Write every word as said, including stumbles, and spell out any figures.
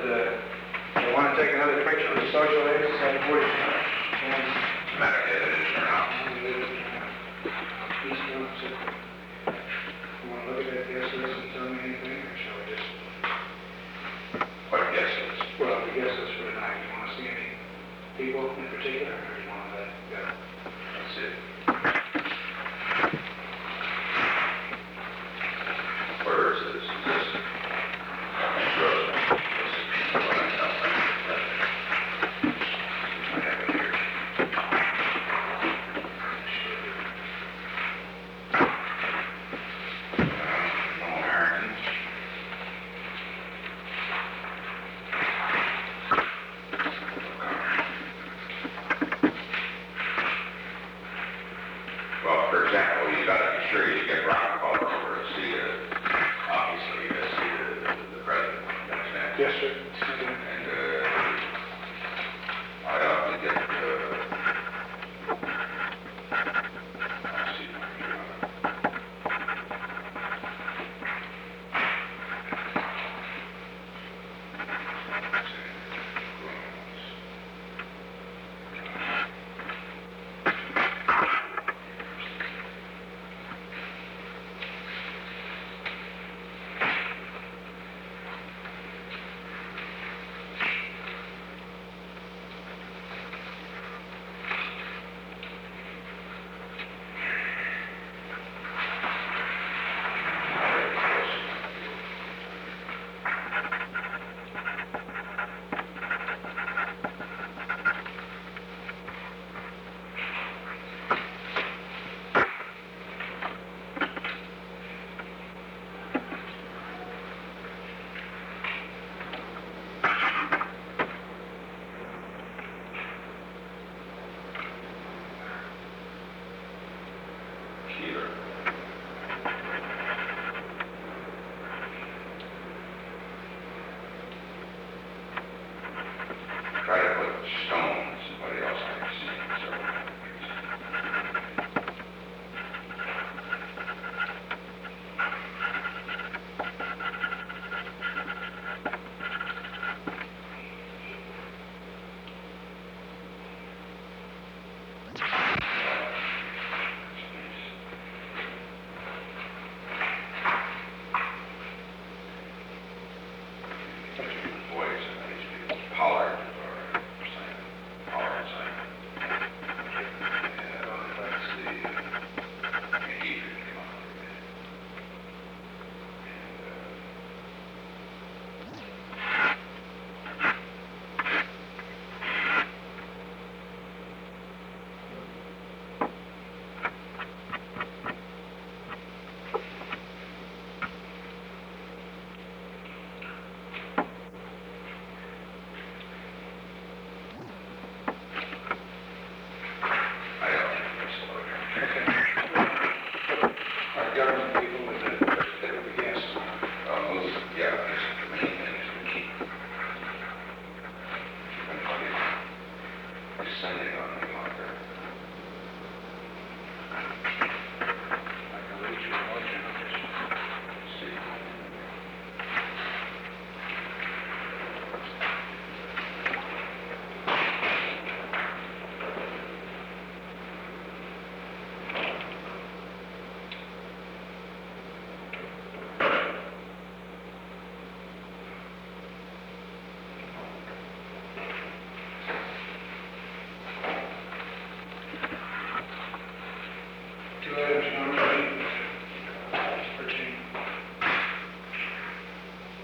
uh, they want to take another picture of the social aids at seven forty. And Matter of it didn't turn out. Please don't sit there. You want to look at that guest list and tell me anything, or shall we just, What guesses? well, the guest list for tonight, you want to see any people in particular, or do you want to let it go? That's it. Where is this? Is this? Rose. This is what I know. I have it here. Uh, no Americans. Well, for example, you gotta be sure you get Rockefeller over to see the, obviously, to see the, the president, understand? Yes, sir. And,